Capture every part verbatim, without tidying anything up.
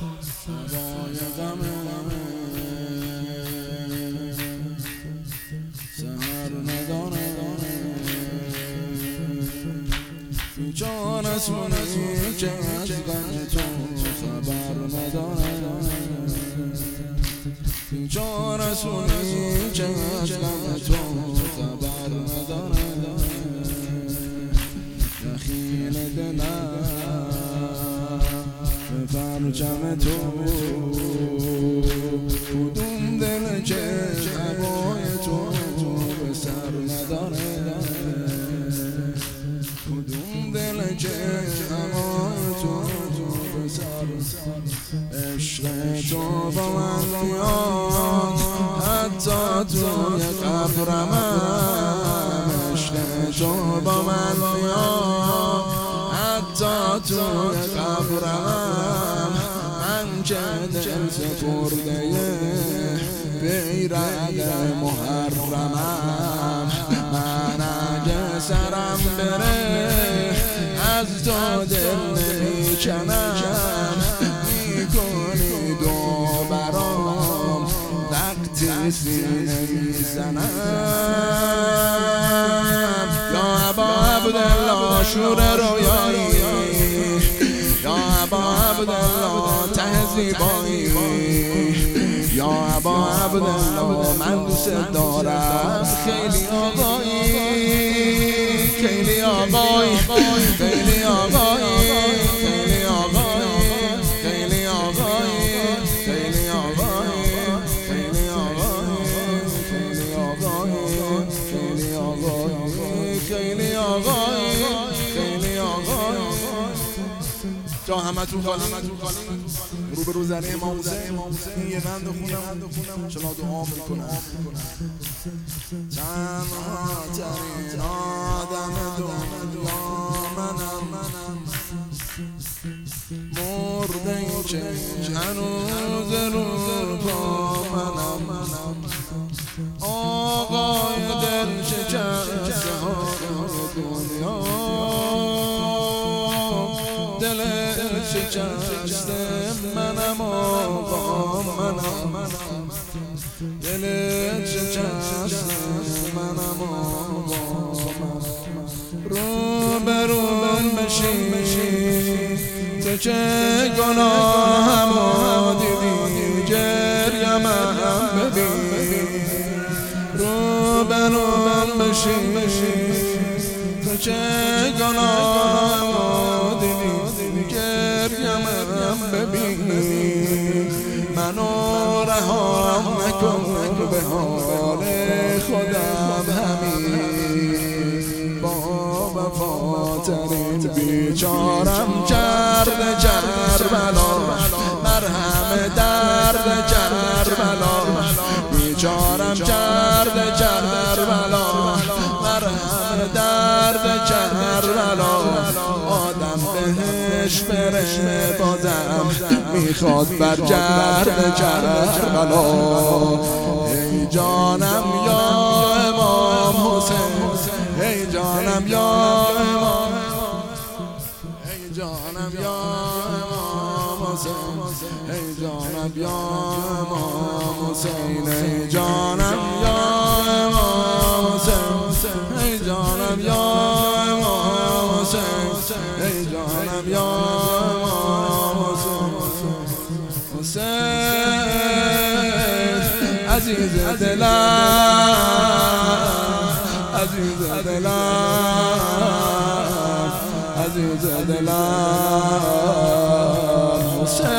هوای غم سحر ندانه بیچاره است اونی که از غم تو خبر ندانه بیچاره است اونی که از غم تو خبر ندانه دخیل دلم به پرچم تو کدوم دل که هوای تو به سر نداره کدوم دل که هوای تو به سر عشق تو با من میاد حتی توی قبرم عشق تو با من میاد حتی توی قبرم من که دل سپرده بیرق محرمم من اگه سرم بره از تو دل نمیکنم میکنی دو برام وقتی سینه میزنم یا ابا عبدالله شور رویایی یا ابا عبدالله ته زیبایی یا ابا عبدالله من دوست دارم خیلی آقایی خیلی آقایی خیلی آقایی خیلی آقایی خیلی آقایی خیلی آقایی خیلی آقایی خیلی آقایی خیلی آقایی خیلی آقایی خیلی آقایی جا همه تو خالیم رو به رو زنه امام حسین یه بند خونم شما دعا میکنم تنها ترین آدم دنیا منم مرده این که هنوز رو پا منم آقای دل شکسته دنیا دل شکسته منم آقا منم دل شکسته منم آقا رو به رو بشی تو که گناهمو دیدی گریم هم ببین رو به رو بشی تو که گناهمو دیدی گریم هم ببین منو رها نکن به حال خودم همین با وفاترین بیچارم کرده کربلا مرهم درد کربلا بیچارم کرده کربلا مرهم درد کربلا آدم بهش بره بازم میخواد برگرد کربلا ای جانم یا امام حسین ای جانم یا امام ای جانم یا امام حسین ای جانم یا امام حسین ای جانم یا امام حسین ای جانم یا امام حسین ای جانم یا امام حسین حسین عزیز دلم عزیز دلم عزیز دلم حسین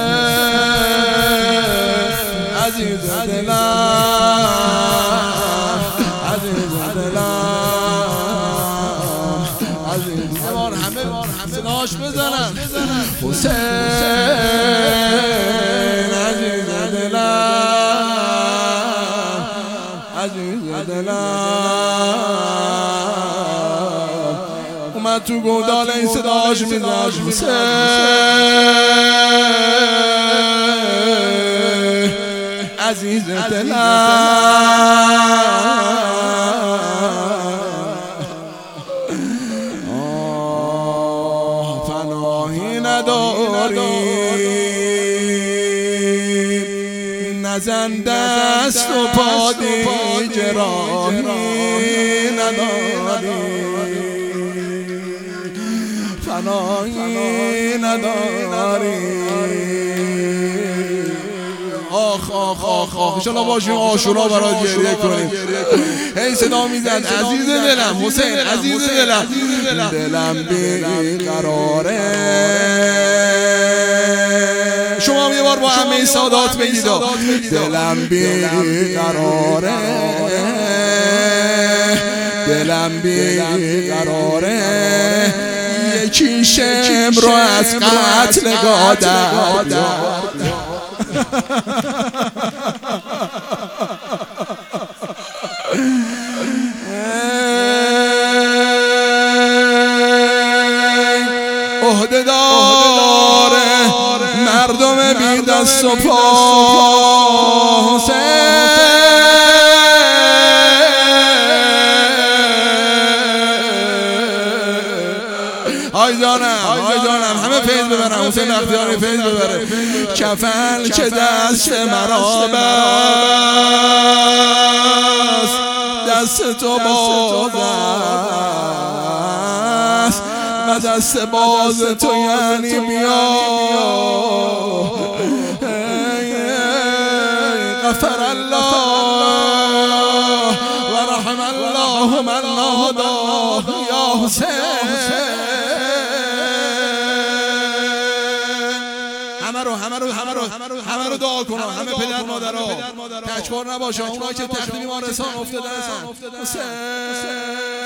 عزیز دلم عزیز دلم عزیز بار همه بار همه ناش بزنن حسین عزیز دلم عزیز دلم اومد تو گودال این صداش میزد حسین عزیز دلم آه پناهی نداری نزن دست و پا دیگه راهی نداری فنایی نداری آخ آخ آخ آخ انشالله باشیم عاشورا برای گریه کنیم هی صدا میزد عزیز دلم حسین عزیز دلم دلم بیقراره شما هم یه بار با همه سادات بگید دلم بیقراره دلم بیقراره یکی شم رو از قتل گادر عهده داره مردم بی دست و پا های جانم های جانم همه فیض ببرم حسین اختیاری فیض ببره کفن که دست مرا بست دست تو باز است و دست باز تو یعنی بیا غفر الله و رحم الله من ناداه یا حسین همه رو همه رو همه رو همه رو دعا کنم همه پدر مادرها تکبار نباشه اونایی که تخت بیمارستان افتادن حسین